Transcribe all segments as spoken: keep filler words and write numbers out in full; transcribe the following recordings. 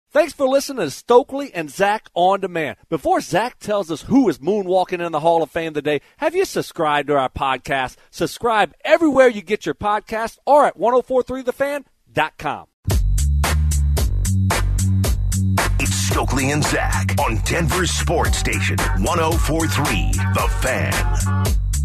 Thanks for listening to Stokely and Zach On Demand. Before Zach tells us who is moonwalking in the Hall of Fame today, have you subscribed to our podcast? Subscribe everywhere you get your podcast or at ten forty-three the fan dot com. It's Stokely and Zach on Denver's sports station, ten forty-three The Fan.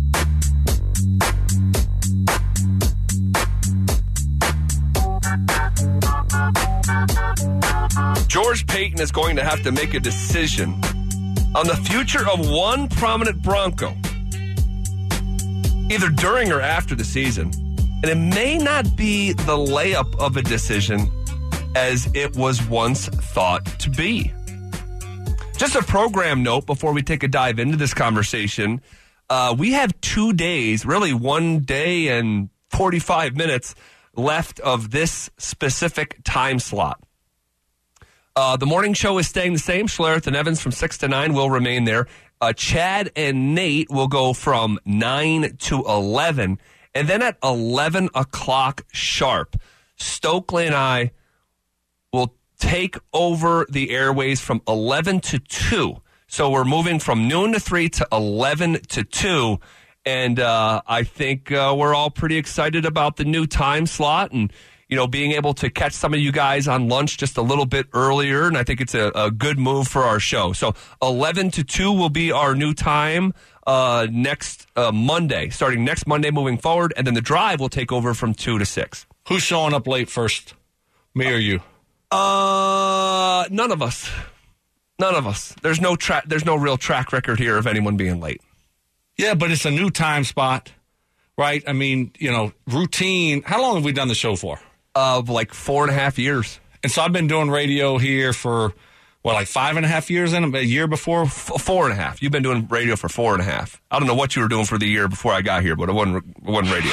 George Paton is going to have to make a decision on the future of one prominent Bronco, either during or after the season. And it may not be the layup of a decision as it was once thought to be. Just a program note before we take a dive into this conversation. Uh, we have two days, really one day and forty-five minutes left of this specific time slot. Uh, the morning show is staying the same. Schlereth and Evans from six to nine will remain there. Uh, Chad and Nate will go from nine to eleven. And then at eleven o'clock sharp, Stokely and I will take over the airways from eleven to two. So we're moving from noon to three to eleven to two. And uh, I think uh, we're all pretty excited about the new time slot and, you know, being able to catch some of you guys on lunch just a little bit earlier. And I think it's a, a good move for our show. So eleven to two will be our new time uh, next uh, Monday, starting next Monday moving forward. And then the drive will take over from two to six. Who's showing up late first, me or you? Uh, none of us. None of us. There's no tra- There's no real track record here of anyone being late. Yeah, but it's a new time spot, right? I mean, you know, routine. How long have we done the show for? Of uh, like four and a half years. And so I've been doing radio here for, what, like five and a half years in a year before? F- four and a half. You've been doing radio for four and a half. I don't know what you were doing for the year before I got here, but it wasn't, it wasn't radio.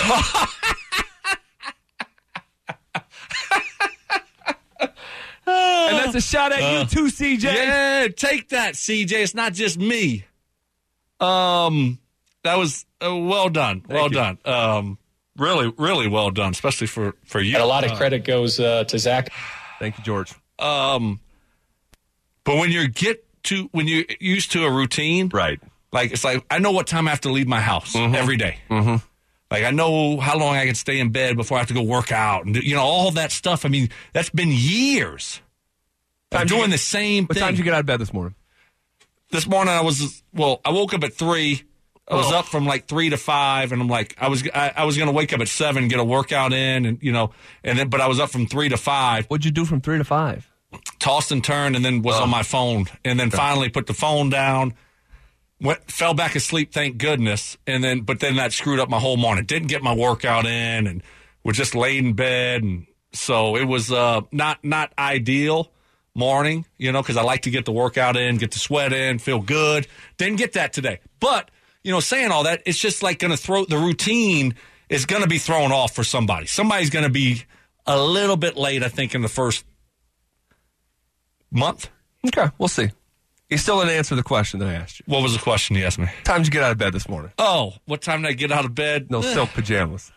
And that's a shot at uh, you too, C J. Yeah, take that, C J. It's not just me. Um, that was uh, well done. Well done. Um, really, really well done, especially for, for you. And a lot of credit goes uh, to Zach. Thank you, George. Um, but when you get to when you're used to a routine, right? Like it's like I know what time I have to leave my house mm-hmm. every day. Mm-hmm. Like I know how long I can stay in bed before I have to go work out, and you know all that stuff. I mean, that's been years. I'm doing the same what thing. What time did you get out of bed this morning? This morning I was, well, I woke up at three. I was oh. up from like three to five, and I'm like, I was I, I was going to wake up at seven, get a workout in, and you know, and then, but I was up from three to five. What'd you do from three to five? Tossed and turned, and then was oh. on my phone, and then okay. finally put the phone down, went, fell back asleep, thank goodness, and then, but then that screwed up my whole morning. Didn't get my workout in, and was just laid in bed, and so it was uh, not not ideal. Morning, you know, because I like to get the workout in, get the sweat in, feel good. Didn't get that today. But, you know, saying all that, it's just like going to throw, the routine is going to be thrown off for somebody. Somebody's going to be a little bit late, I think, in the first month. Okay, we'll see. You still didn't answer the question that I asked you. What was the question you asked me? Time did you get out of bed this morning? Oh, what time did I get out of bed? No silk pajamas.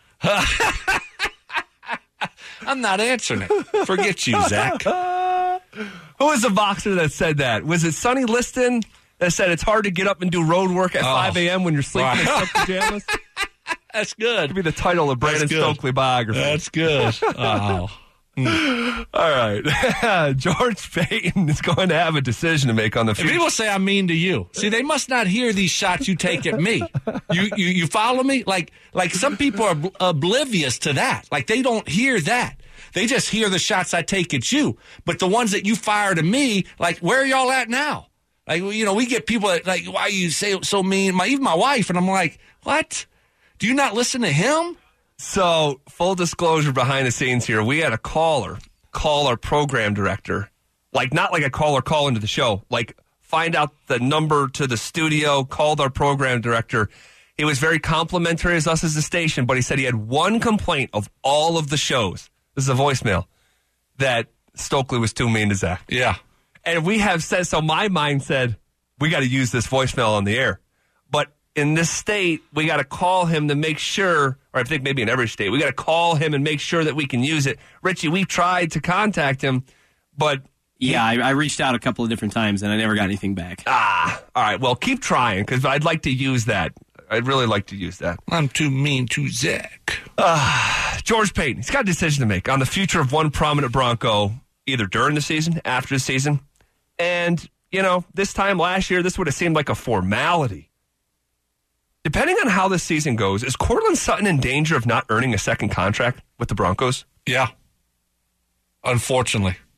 I'm not answering it. Forget you, Zach. Who was the boxer that said that? Was it Sonny Liston that said it's hard to get up and do road work at oh, five a.m. when you're sleeping right. in silk pajamas? That's good. Could be the title of Brandon Stokely biography. That's good. Oh. Mm. All right. George Paton is going to have a decision to make on the future. If people say I'm mean to you, see, they must not hear these shots you take at me. You you, you follow me? Like, like some people are ob- oblivious to that. Like, they don't hear that. They just hear the shots I take at you. But the ones that you fire to me, like, where are y'all at now? Like, you know, we get people that, like, why you say so mean? My, even my wife, and I'm like, what? Do you not listen to him? So, full disclosure behind the scenes here, we had a caller call our program director. Like, not like a caller call into the show. Like, find out the number to the studio, called our program director. He was very complimentary as us as the station, but he said he had one complaint of all of the shows. This is a voicemail, that Stokely was too mean to Zach. Yeah. And we have said, so my mind said, we got to use this voicemail on the air. But in this state, we got to call him to make sure, or I think maybe in every state, we got to call him and make sure that we can use it. Richie, we've tried to contact him, but Yeah, I, I reached out a couple of different times, and I never got anything back. Ah, all right. Well, keep trying, because I'd like to use that. I'd really like to use that. I'm too mean to Zach. Uh, George Payton, he's got a decision to make on the future of one prominent Bronco, either during the season, after the season. And, you know, this time last year, this would have seemed like a formality. Depending on how this season goes, is Courtland Sutton in danger of not earning a second contract with the Broncos? Yeah. Unfortunately.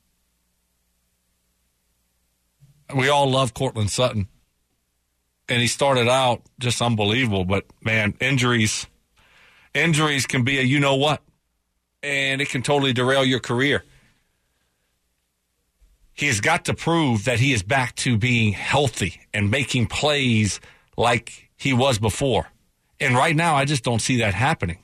We all love Courtland Sutton. And he started out just unbelievable. But, man, injuries, injuries can be a you-know-what. And it can totally derail your career. He has got to prove that he is back to being healthy and making plays like he was before. And right now, I just don't see that happening.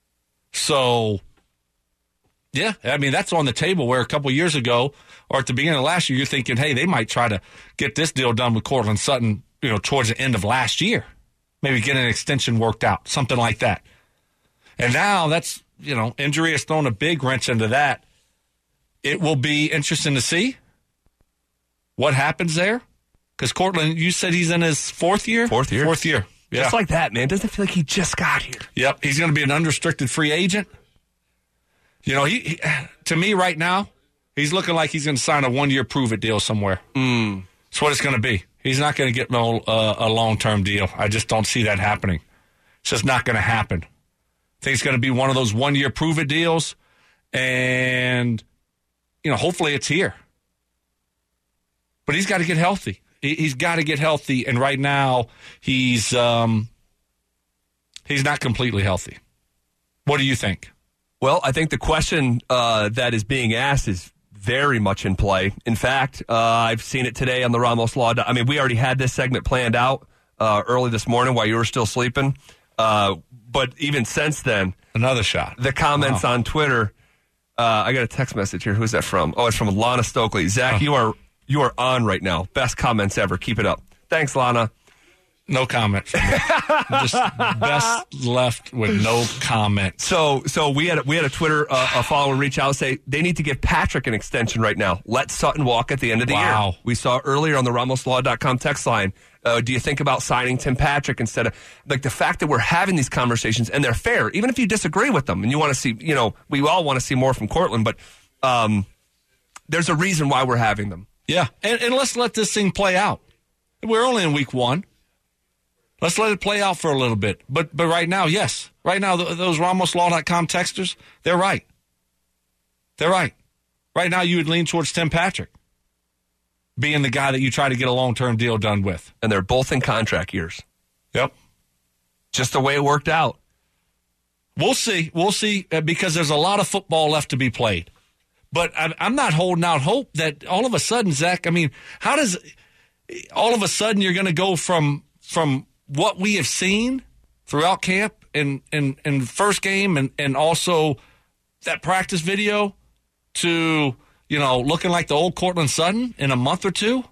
So, yeah, I mean, that's on the table where a couple years ago or at the beginning of last year, you're thinking, hey, they might try to get this deal done with Courtland Sutton, you know, towards the end of last year. Maybe get an extension worked out, something like that. And now that's, you know, injury has thrown a big wrench into that. It will be interesting to see what happens there. Because Courtland, you said he's in his fourth year? Fourth year. Fourth year. Yeah. Just like that, man. Doesn't it feel like he just got here? Yep. He's going to be an unrestricted free agent. You know, he, he to me right now, he's looking like he's going to sign a one-year prove-it deal somewhere. Mm. That's what it's going to be. He's not going to get no, uh, a long-term deal. I just don't see that happening. It's just not going to happen. I think it's going to be one of those one-year prove-it deals, and, you know, hopefully it's here. But he's got to get healthy. He, he's got to get healthy, and right now he's um, he's not completely healthy. What do you think? Well, I think the question uh, that is being asked is very much in play. In fact, uh, I've seen it today on the Ramos Law. I mean, we already had this segment planned out uh, early this morning while you were still sleeping. Uh, but even since then, another shot. The comments wow. on Twitter. Uh, I got a text message here. Who's that from? Oh, it's from Lana Stokely. Zach, oh. you are you are on right now. Best comments ever. Keep it up. Thanks, Lana. No comment. Just best left with no comment. So, so we had we had a Twitter uh, a follower reach out and say they need to give Patrick an extension right now. Let Sutton walk at the end of the wow. year. We saw earlier on the Ramos Law dot com text line. Uh, do you think about signing Tim Patrick instead of like the fact that we're having these conversations and they're fair, even if you disagree with them and you want to see, you know, we all want to see more from Courtland, but um, there's a reason why we're having them. Yeah, and, and let's let this thing play out. We're only in week one. Let's let it play out for a little bit. But but right now, yes. Right now, th- those Ramos Law dot com texters, they're right. They're right. Right now, you would lean towards Tim Patrick being the guy that you try to get a long-term deal done with. And they're both in contract years. Yep. Just the way it worked out. We'll see. We'll see uh, because there's a lot of football left to be played. But I'm, I'm not holding out hope that all of a sudden, Zach, I mean, how does all of a sudden you're going to go from from what we have seen throughout camp and, and, and first game and, and also that practice video to, you know, looking like the old Courtland Sutton in a month or two?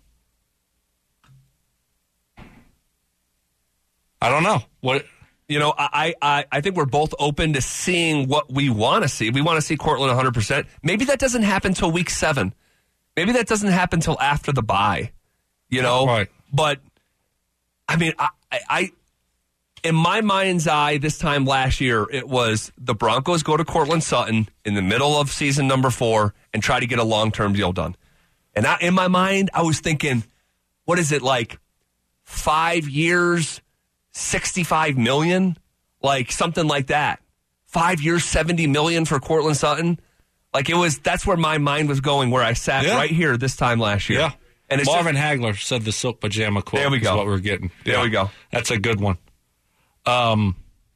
I don't know. What You know, I, I, I think we're both open to seeing what we want to see. We want to see Courtland one hundred percent. Maybe that doesn't happen until week seven. Maybe that doesn't happen until after the bye, you know? Right. But, I mean, I, I, in my mind's eye, this time last year, it was the Broncos go to Courtland Sutton in the middle of season number four and try to get a long-term deal done. And I, in my mind, I was thinking, what is it, like five years, sixty-five million dollars? Like something like that. Five years, seventy million dollars for Courtland Sutton? Like it was, that's where my mind was going, where I sat yeah. right here this time last year. Yeah. And it's Marvin just, Hagler said the silk pajama quote. There we go. Is what we're getting. There yeah. we go. That's a good one. Um,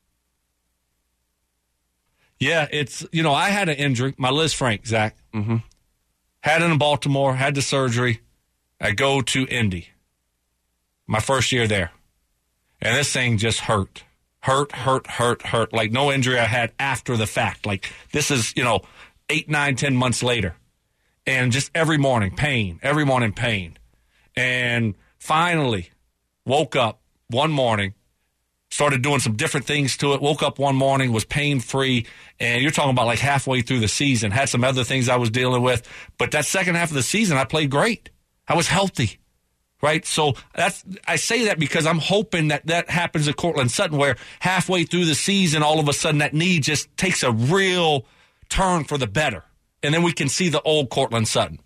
yeah, it's, you know, I had an injury. My Liz Frank, Zach. Mm-hmm. Had it in Baltimore, had the surgery. I go to Indy. My first year there. And this thing just hurt. Hurt, hurt, hurt, hurt. Like no injury I had after the fact. Like this is, you know, eight, nine, ten months later. And just every morning, pain. Every morning, pain. And finally woke up one morning, started doing some different things to it. Woke up one morning, was pain-free, and you're talking about like halfway through the season. Had some other things I was dealing with. But that second half of the season, I played great. I was healthy, right? So that's I say that because I'm hoping that that happens at Courtland Sutton, where halfway through the season, all of a sudden that knee just takes a real turn for the better. And then we can see the old Courtland Sutton.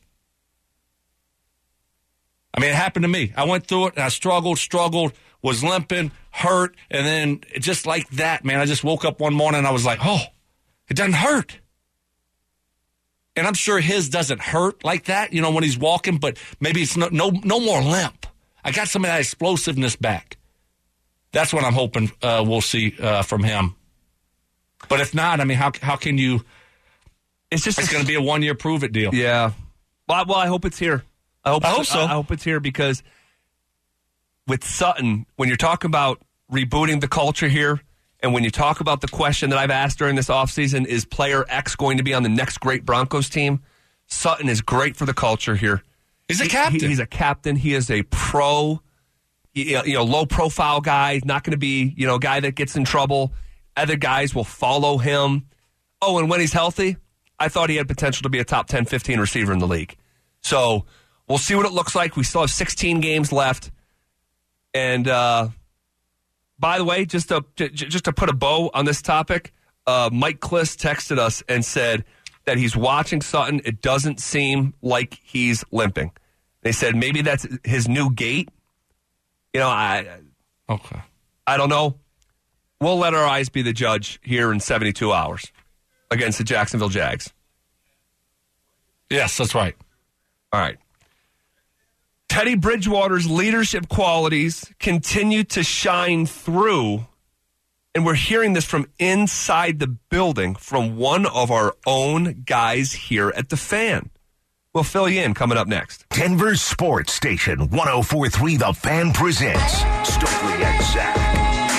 I mean, it happened to me. I went through it, and I struggled, struggled, was limping, hurt, and then just like that, man, I just woke up one morning and I was like, oh, it doesn't hurt. And I'm sure his doesn't hurt like that, you know, when he's walking, but maybe it's no no, no more limp. I got some of that explosiveness back. That's what I'm hoping uh, we'll see uh, from him. But if not, I mean, how how can you? It's just it's going to be a one year prove it deal. Yeah. Well, well, I hope it's here. I hope, I hope so. I, I hope it's here because with Sutton, when you're talking about rebooting the culture here, and when you talk about the question that I've asked during this offseason, is player X going to be on the next great Broncos team? Sutton is great for the culture here. He's a he, captain. He, he's a captain. He is a pro, you know, low profile guy. He's not going to be, you know, a guy that gets in trouble. Other guys will follow him. Oh, and when he's healthy, I thought he had potential to be a top ten, fifteen receiver in the league. So we'll see what it looks like. We still have sixteen games left. And, uh, by the way, just to, just to put a bow on this topic, uh, Mike Kliss texted us and said that he's watching Sutton. It doesn't seem like he's limping. They said maybe that's his new gait. You know, I okay. I don't know. We'll let our eyes be the judge here in seventy-two hours against the Jacksonville Jags. Yes, that's right. All right. Teddy Bridgewater's leadership qualities continue to shine through, and we're hearing this from inside the building from one of our own guys here at The Fan. We'll fill you in coming up next. Denver's Sports Station, one oh four point three The Fan presents Stokely and Zach.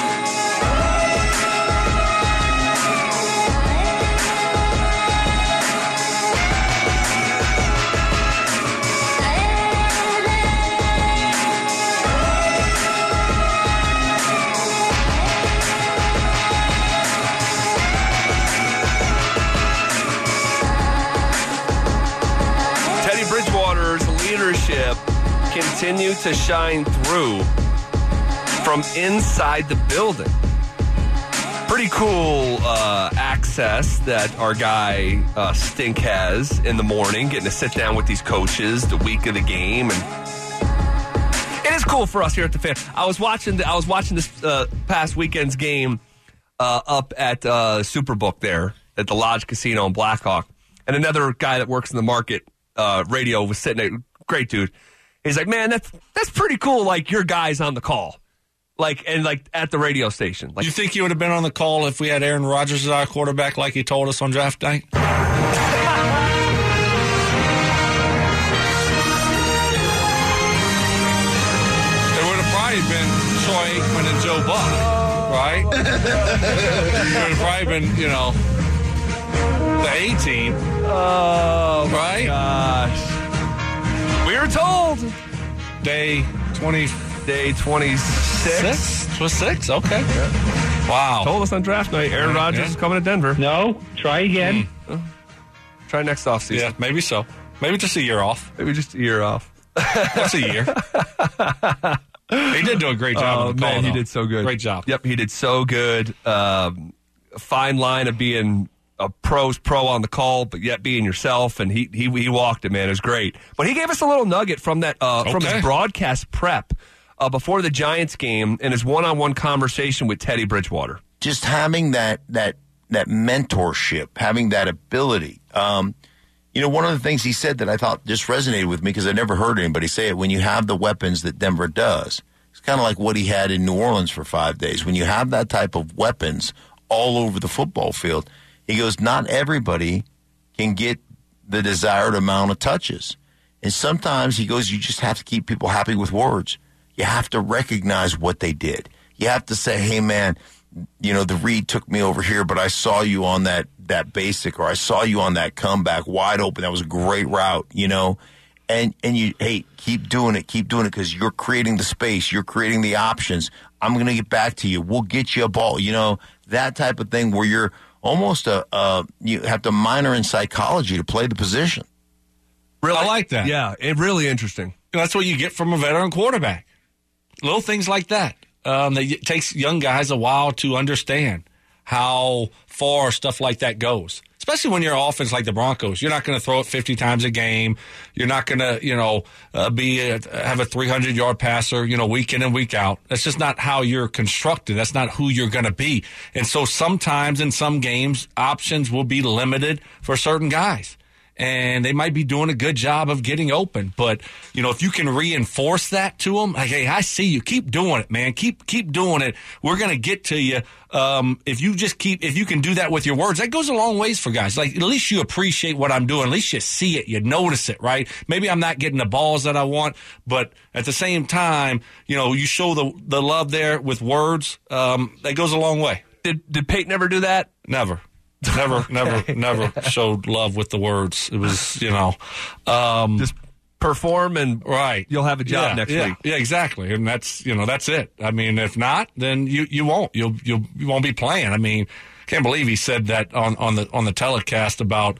Bridgewater's leadership continue to shine through from inside the building. Pretty cool uh, access that our guy uh, Stink has in the morning, getting to sit down with these coaches the week of the game, and it is cool for us here at The Fan. I was watching. The, I was watching this uh, past weekend's game uh, up at uh, Superbook there at the Lodge Casino in Blackhawk, and another guy that works in the market. Uh, radio was sitting there, great dude. He's like, man, that's that's pretty cool. Like your guys on the call, like and like at the radio station. Like, you think you would have been on the call if we had Aaron Rodgers as our quarterback, like he told us on draft night? It would have probably been Troy Aikman and Joe Buck, right? It would have probably been, you know, the A team. oh right? my gosh. We were told. Day twenty. Day twenty-six. Six? twenty-six? Okay. Yeah. Wow. Told us on draft night, Aaron Rodgers yeah. is coming to Denver. No, try again. Mm. Try next offseason. Yeah, maybe so. Maybe just a year off. Maybe just a year off. That's a year. He did do a great job Oh, on the call, man, he though. did so good. Great job. Yep, he did so good. Um, fine line of being a pro's pro on the call, but yet being yourself, and he he he walked it, man. It was great. But he gave us a little nugget from that uh, from Okay. his broadcast prep uh, before the Giants game and his one-on-one conversation with Teddy Bridgewater. Just having that that that mentorship, having that ability. Um, you know, one of the things he said that I thought just resonated with me because I never heard anybody say it. When you have the weapons that Denver does, it's kind of like what he had in New Orleans for five days. When you have that type of weapons all over the football field, he goes, not everybody can get the desired amount of touches. And sometimes, he goes, you just have to keep people happy with words. You have to recognize what they did. You have to say, hey, man, you know, the read took me over here, but I saw you on that, that basic, or I saw you on that comeback wide open. That was a great route, you know. And, and you, hey, keep doing it, keep doing it, because you're creating the space, you're creating the options. I'm going to get back to you. We'll get you a ball. You know, that type of thing where you're almost a, uh, you have to minor in psychology to play the position. Really? I like that. Yeah, it really interesting. That's what you get from a veteran quarterback. Little things like that. Um, that it takes young guys a while to understand how far stuff like that goes. Especially when you're an offense like the Broncos. You're not going to throw it fifty times a game. You're not going to, you know, uh, be a, have a three hundred yard passer, you know, week in and week out. That's just not how you're constructed. That's not who you're going to be. And so sometimes in some games, options will be limited for certain guys. And they might be doing a good job of getting open. But, you know, if you can reinforce that to them, like, hey, I see you. Keep doing it, man. Keep keep doing it. We're going to get to you. Um, if you just keep, if you can do that with your words, that goes a long ways for guys. Like, at least you appreciate what I'm doing. At least you see it. You notice it, right? Maybe I'm not getting the balls that I want, but at the same time, you know, you show the, the love there with words. Um, that goes a long way. Did, did Peyton ever do that? Never. Never, okay. never, never showed love with the words. It was, you know, um, just perform and right. You'll have a job yeah, next yeah, week. Yeah, exactly. And that's, you know, that's it. I mean, if not, then you, you won't. You'll, you'll, you won't be playing. I mean, can't believe he said that on, on the on the telecast about,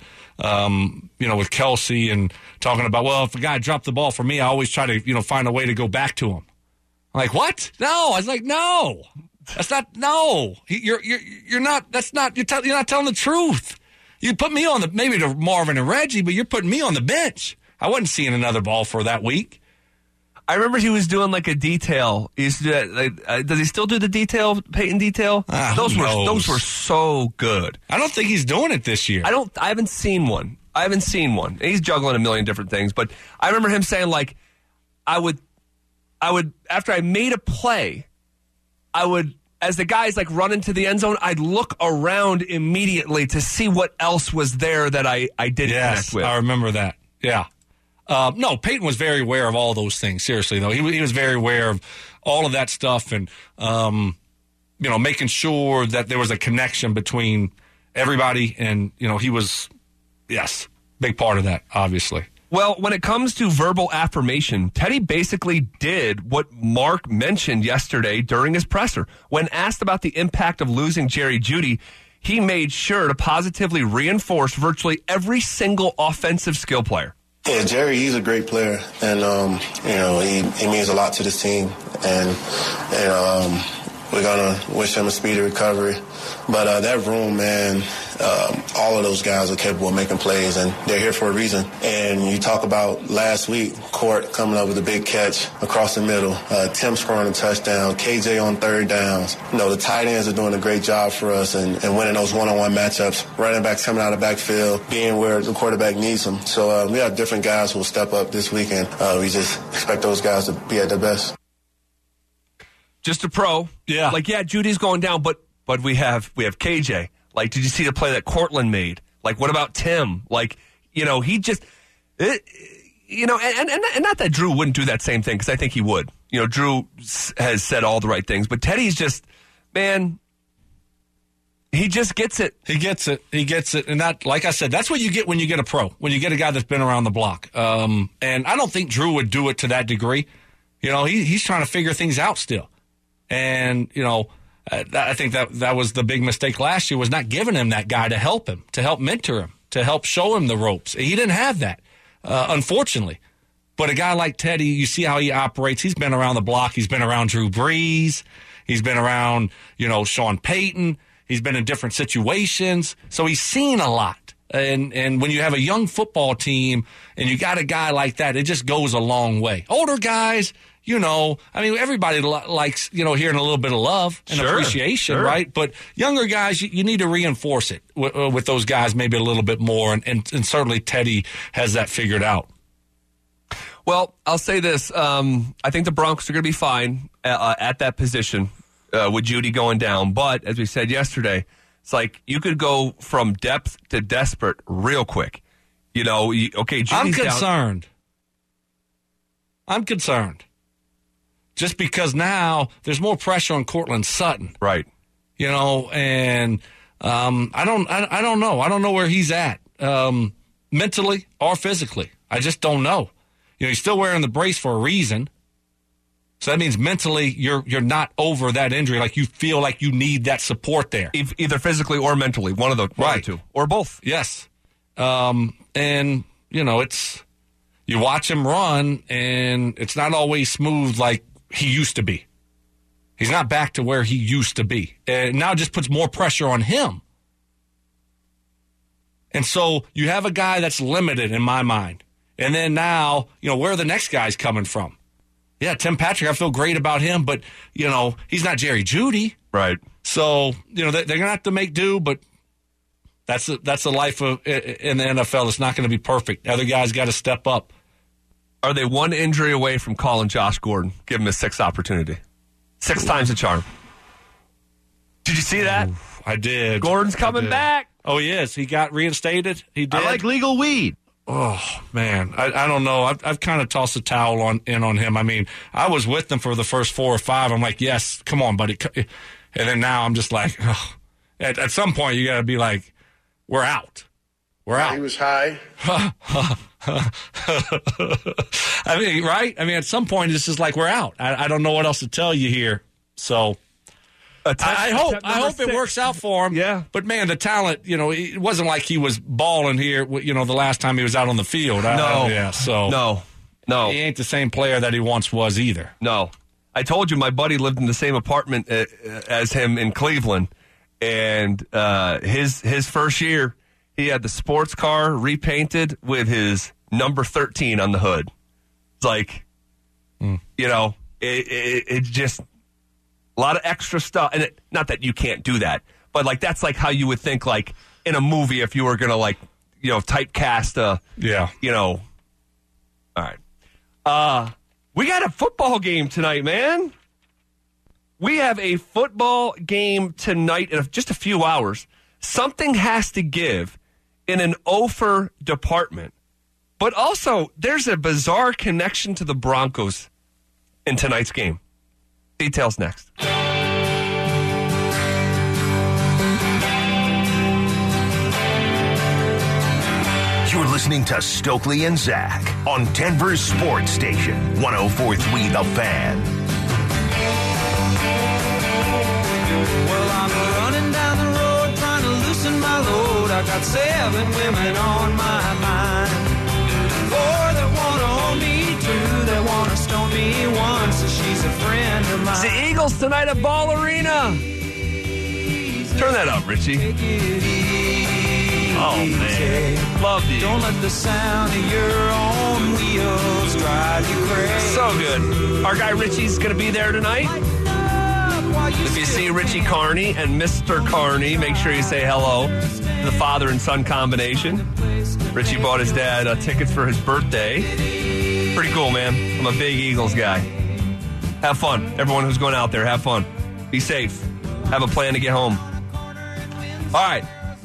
um, you know, with Kelsey and talking about, well, if a guy dropped the ball for me, I always try to, you know, find a way to go back to him. I'm like, what? No. I was like, no. That's not, no, you're, you're, you're not, that's not, you're, tell, you're not telling the truth. You put me on the, maybe to Marvin and Reggie, but you're putting me on the bench. I wasn't seeing another ball for that week. I remember he was doing like a detail. He used to do that, like, uh, does he still do the detail, Peyton detail? Ah, those were, knows? those were so good. I don't think he's doing it this year. I don't, I haven't seen one. I haven't seen one. He's juggling a million different things, but I remember him saying like, I would, I would, after I made a play, I would, as the guys like run into the end zone, I'd look around immediately to see what else was there that I, I didn't yes, connect with. I remember that. Yeah. Uh, no, Peyton was very aware of all those things. Seriously, though, he, he was very aware of all of that stuff and, um, you know, making sure that there was a connection between everybody. And, you know, he was, yes, big part of that, obviously. Well, when it comes to verbal affirmation, Teddy basically did what Mark mentioned yesterday during his presser. When asked about the impact of losing Jerry Jeudy, he made sure to positively reinforce virtually every single offensive skill player. Yeah, Jerry, he's a great player, and, um, you know, he, he means a lot to this team, and, and um, we're going to wish him a speedy recovery. But uh, that room, man, um, all of those guys are capable of making plays, and they're here for a reason. And you talk about last week, Court coming up with a big catch across the middle, uh, Tim scoring a touchdown, K J on third downs. You know, the tight ends are doing a great job for us and, and winning those one-on-one matchups, running backs coming out of the backfield, being where the quarterback needs them. So uh, we have different guys who will step up this weekend. Uh, we just expect those guys to be at their best. Just a pro. Yeah. Like, yeah, Judy's going down, but but we have we have K J. Like, did you see the play that Cortland made? Like, what about Tim? Like, you know, he just, it, you know, and, and and not that Drew wouldn't do that same thing, because I think he would. You know, Drew has said all the right things, but Teddy's just, man, he just gets it. He gets it. He gets it. And that, like I said, that's what you get when you get a pro, when you get a guy that's been around the block. Um, and I don't think Drew would do it to that degree. You know, he, he's trying to figure things out still. And, you know, uh, I think that that was the big mistake last year, was not giving him that guy to help him, to help mentor him, to help show him the ropes. He didn't have that, uh, unfortunately. But a guy like Teddy, you see how he operates. He's been around the block. He's been around Drew Brees. He's been around, you know, Sean Payton. He's been in different situations. So he's seen a lot. And and when you have a young football team and you got a guy like that, it just goes a long way. Older guys, you know, I mean, everybody li- likes, you know, hearing a little bit of love and sure, appreciation, sure. right? But younger guys, you, you need to reinforce it with, uh, with those guys maybe a little bit more. And, and, and certainly Teddy has that figured out. Well, I'll say this. Um, I think the Broncos are going to be fine uh, at that position uh, with Jeudy going down. But as we said yesterday, it's like you could go from depth to desperate real quick. You know, you, okay, Judy's I'm down. concerned. I'm concerned. Just because now there's more pressure on Cortland Sutton. Right. You know, and um, I don't I, I don't know. I don't know where he's at um, mentally or physically. I just don't know. You know, he's still wearing the brace for a reason. So that means mentally you're you're not over that injury. Like you feel like you need that support there. E- either physically or mentally. One of the one right. or two. Or both. Yes. Um, and, you know, it's you watch him run, and it's not always smooth like he used to be. He's not back to where he used to be. And now it just puts more pressure on him. And so you have a guy that's limited in my mind. And then now, you know, where are the next guys coming from? Yeah, Tim Patrick, I feel great about him, but, you know, he's not Jerry Jeudy. Right. So, you know, they're going to have to make do, but that's the, that's the life of in the N F L. It's not going to be perfect. Other guys got to step up. Are they one injury away from calling Josh Gordon? Give him a sixth opportunity. Six times the charm. Did you see that? Oof, I did. Gordon's coming back. Oh, he is. He got reinstated. He did. I like legal weed. Oh, man. I, I don't know. I've, I've kind of tossed the towel on in on him. I mean, I was with him for the first four or five. I'm like, yes, come on, buddy. And then now I'm just like, oh. at, at some point, you got to be like, we're out. We're out. He was high. I mean, right? I mean, at some point, it's just like we're out. I, I don't know what else to tell you here. So Attempt, I, I hope I hope six. It works out for him. Yeah. But, man, the talent, you know, it wasn't like he was balling here, you know, the last time he was out on the field. I, no. I, yeah, so No. No. He ain't the same player that he once was either. No. I told you my buddy lived in the same apartment uh, as him in Cleveland. And uh, his his first year, he had the sports car repainted with his number thirteen on the hood. It's like, mm. you know, it, it, it just a lot of extra stuff. And it, not that you can't do that, but like that's like how you would think like in a movie if you were going to like, you know, typecast a, yeah, you know. All right. Uh, we got a football game tonight, man. We have a football game tonight in just a few hours. Something has to give in an Ofer department. But also, there's a bizarre connection to the Broncos in tonight's game. Details next. You're listening to Stokely and Zach on Denver's Sports Station, one oh four point three The Fan. Well, I'm running down the road trying to loosen my load. I got seven women on my mind. Four that want to own me, two that want to stone me, one so she's a friend of mine. The Eagles tonight at Ball Arena. Turn that up, Richie. Oh, man. Love you. Don't let the sound of your own wheels drive you crazy. So good. Our guy Richie's going to be there tonight. If you see Richie Carney and Mister Carney, make sure you say hello to the father and son combination. Richie bought his dad uh, tickets for his birthday. Pretty cool, man. I'm a big Eagles guy. Have fun. Everyone who's going out there, have fun. Be safe. Have a plan to get home. All right.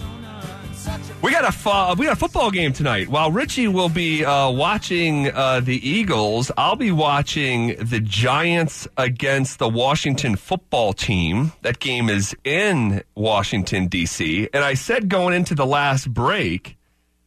We got a uh, we got a football game tonight. While Richie will be uh, watching uh, the Eagles, I'll be watching the Giants against the Washington football team. That game is in Washington, D C And I said going into the last break,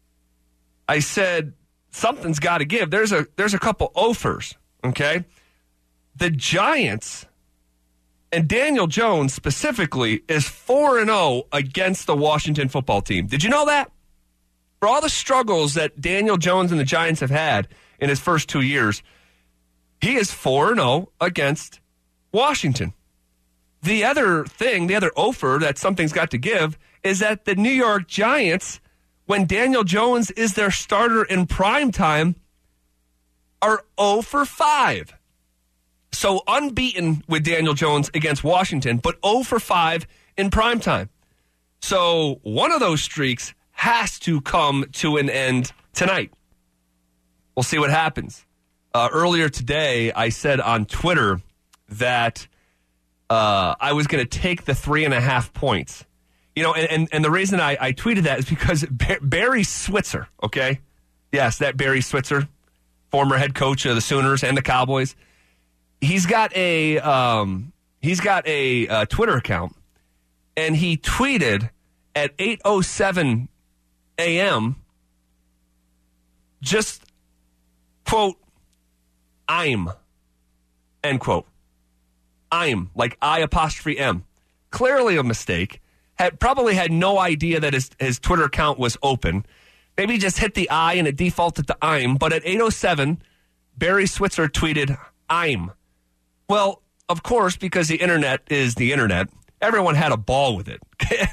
I said something's got to give. There's a there's a couple offers. Okay, the Giants. And Daniel Jones specifically is four and oh against the Washington football team. Did you know that? For all the struggles that Daniel Jones and the Giants have had in his first two years, he is four and oh against Washington. The other thing, the other offer that something's got to give is that the New York Giants, when Daniel Jones is their starter in prime time, are oh for five. So unbeaten with Daniel Jones against Washington, but oh for five in primetime. So one of those streaks has to come to an end tonight. We'll see what happens. Uh, earlier today, I said on Twitter that uh, I was going to take the three and a half points. You know, and, and, and the reason I, I tweeted that is because Barry Switzer, okay? Yes, that Barry Switzer, former head coach of the Sooners and the Cowboys. He's got a um, he's got a uh, Twitter account, and he tweeted at eight oh seven a.m. just, quote, I'm, end quote. I'm, like I apostrophe M. Clearly a mistake. Had probably had no idea that his, his Twitter account was open. Maybe just hit the I and it defaulted to I'm. But at eight oh seven, Barry Switzer tweeted, I'm. Well, of course, because the internet is the internet, everyone had a ball with it.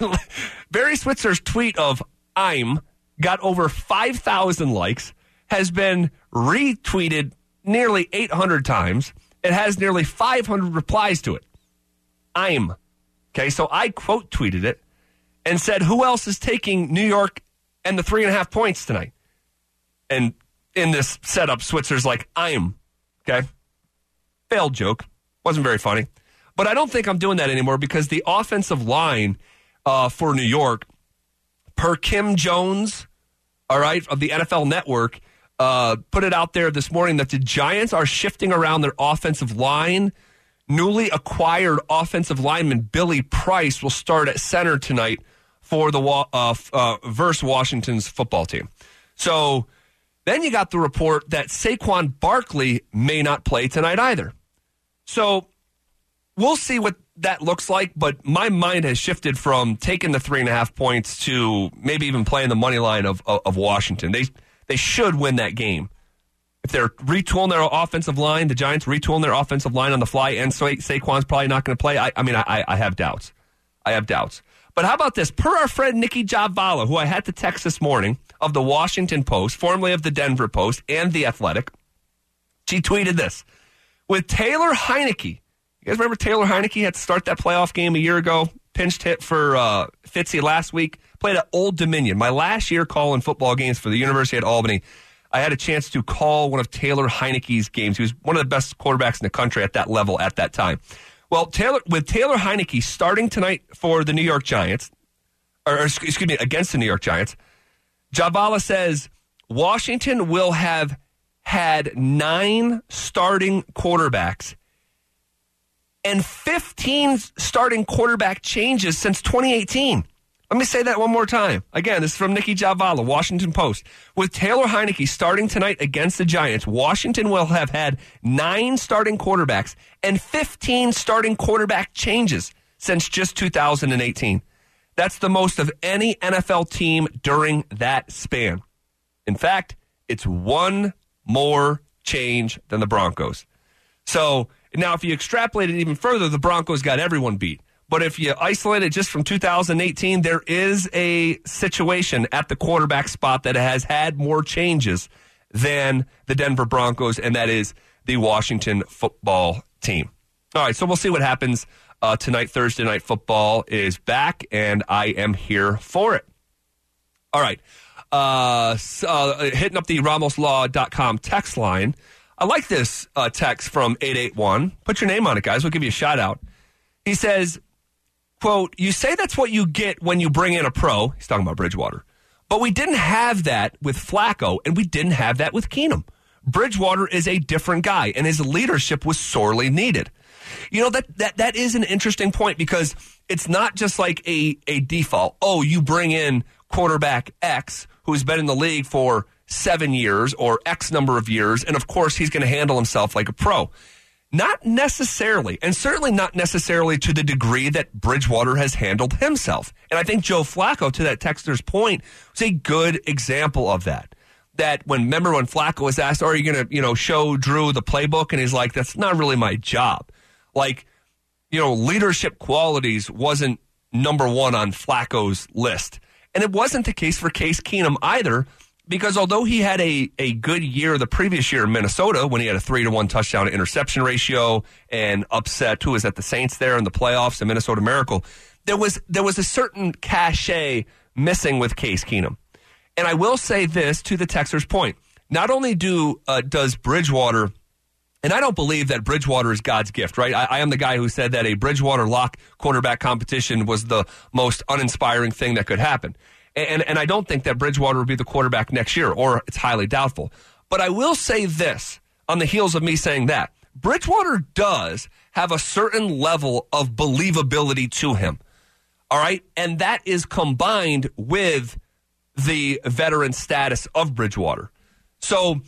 Barry Switzer's tweet of I'm got over five thousand likes, has been retweeted nearly eight hundred times. It has nearly five hundred replies to it. I'm. Okay, so I quote tweeted it and said, who else is taking New York and the three and a half points tonight? And in this setup, Switzer's like, I'm. Okay? Failed joke. Wasn't very funny. But I don't think I'm doing that anymore because the offensive line uh, for New York, per Kim Jones, all right, of the N F L Network, uh, put it out there this morning that the Giants are shifting around their offensive line. Newly acquired offensive lineman Billy Price will start at center tonight for the uh, uh, versus Washington's football team. So then you got the report that Saquon Barkley may not play tonight either. So we'll see what that looks like, but my mind has shifted from taking the three and a half points to maybe even playing the money line of, of, of Washington. They they should win that game. If they're retooling their offensive line, the Giants retooling their offensive line on the fly, and Sa- Saquon's probably not going to play, I, I mean, I, I have doubts. I have doubts. But how about this? Per our friend Nikki Javala, who I had to text this morning, of the Washington Post, formerly of the Denver Post, and The Athletic, she tweeted this. With Taylor Heineke, you guys remember Taylor Heineke had to start that playoff game a year ago? Pinched hit for uh, Fitzy last week. Played at Old Dominion. My last year calling football games for the University at Albany, I had a chance to call one of Taylor Heineke's games. He was one of the best quarterbacks in the country at that level at that time. Well, Taylor with Taylor Heineke starting tonight for the New York Giants, or excuse me, against the New York Giants, Javala says Washington will have had nine starting quarterbacks and fifteen starting quarterback changes since twenty eighteen. Let me say that one more time. Again, this is from Nikki Javala, Washington Post. With Taylor Heineke starting tonight against the Giants, Washington will have had nine starting quarterbacks and fifteen starting quarterback changes since just two thousand eighteen. That's the most of any N F L team during that span. In fact, it's one more change than the Broncos. So now if you extrapolate it even further, the Broncos got everyone beat. But if you isolate it just from two thousand eighteen, there is a situation at the quarterback spot that has had more changes than the Denver Broncos, and that is the Washington football team. All right, so we'll see what happens uh, tonight. Thursday Night Football is back, and I am here for it. All right, uh, so, uh, hitting up the Ramos Law dot com text line. I like this uh, text from eight eight one. Put your name on it, guys. We'll give you a shout-out. He says, quote, you say that's what you get when you bring in a pro. He's talking about Bridgewater. But we didn't have that with Flacco, and we didn't have that with Keenum. Bridgewater is a different guy, and his leadership was sorely needed. You know, that that that is an interesting point because it's not just like a, a default. Oh, you bring in quarterback X who's been in the league for seven years or X number of years, and of course he's going to handle himself like a pro. Not necessarily, and certainly not necessarily to the degree that Bridgewater has handled himself. And I think Joe Flacco, to that texter's point, was a good example of that. That when, remember when Flacco was asked, are you going to, you know, show Drew the playbook? And he's like, that's not really my job. Like, you know, leadership qualities wasn't number one on Flacco's list. And it wasn't the case for Case Keenum either, because although he had a, a good year the previous year in Minnesota when he had a three to one touchdown to interception ratio and upset who was at the Saints there in the playoffs, the Minnesota Miracle, there was there was a certain cachet missing with Case Keenum. And I will say this to the texter's point. Not only do uh, does Bridgewater, and I don't believe that Bridgewater is God's gift, right? I, I am the guy who said that a Bridgewater lock quarterback competition was the most uninspiring thing that could happen. And, and I don't think that Bridgewater will be the quarterback next year, or it's highly doubtful. But I will say this, on the heels of me saying that, Bridgewater does have a certain level of believability to him, all right? And that is combined with the veteran status of Bridgewater. So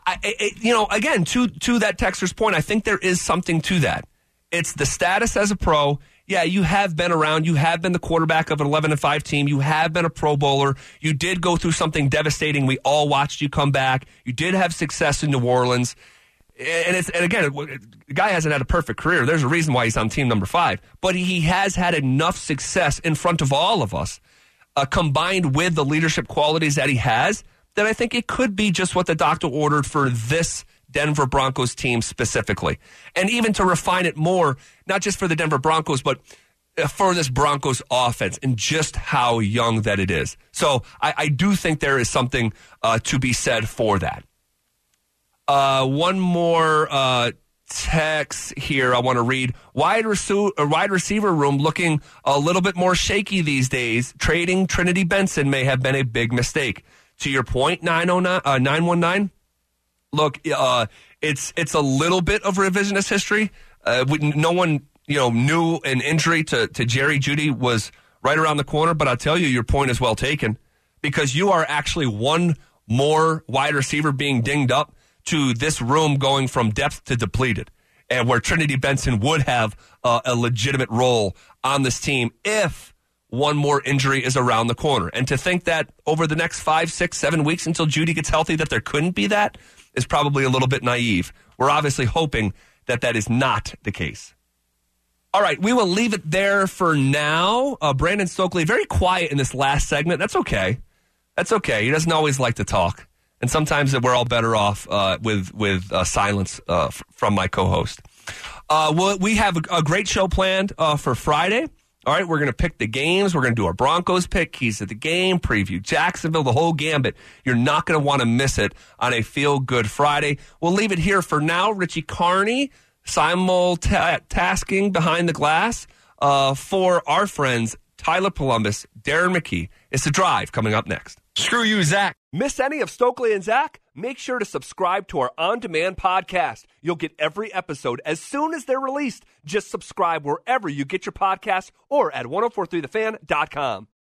I, I, you know, again, to to that texter's point, I think there is something to that. It's the status as a pro. Yeah, you have been around. You have been the quarterback of an eleven and five team. You have been a Pro Bowler. You did go through something devastating. We all watched you come back. You did have success in New Orleans. And it's and again, the guy hasn't had a perfect career. There's a reason why he's on team number five. But he has had enough success in front of all of us, uh, combined with the leadership qualities that he has, that I think it could be just what the doctor ordered for this Denver Broncos team specifically. And even to refine it more, not just for the Denver Broncos, but for this Broncos offense and just how young that it is. So I, I do think there is something uh, to be said for that. Uh, one more uh, text here I want to read. Wide, resu- uh, wide receiver room looking a little bit more shaky these days. Trading Trinity Benson may have been a big mistake. To your point, nine oh nine, uh, nine one nine, look, uh, it's it's a little bit of revisionist history. Uh, we, no one you know knew an injury to, to Jerry Jeudy was right around the corner, but I'll tell you, your point is well taken, because you are actually one more wide receiver being dinged up to this room going from depth to depleted, and where Trinity Benson would have uh, a legitimate role on this team if one more injury is around the corner. And to think that over the next five, six, seven weeks until Jeudy gets healthy that there couldn't be that is probably a little bit naive. We're obviously hoping that that is not the case. All right, we will leave it there for now. Uh, Brandon Stokely, very quiet in this last segment. That's okay. That's okay. He doesn't always like to talk. And sometimes we're all better off uh, with with uh, silence uh, f- from my co-host. Uh, we'll, we have a, a great show planned uh, for Friday. All right, we're going to pick the games. We're going to do our Broncos pick, keys to the game, preview Jacksonville, the whole gambit. You're not going to want to miss it on a feel-good Friday. We'll leave it here for now. Richie Carney, simultasking behind the glass uh, for our friends Tyler Columbus, Darren McKee. It's The Drive coming up next. Screw you, Zach. Miss any of Stokely and Zach? Make sure to subscribe to our on-demand podcast. You'll get every episode as soon as they're released. Just subscribe wherever you get your podcasts or at ten forty-three the fan dot com.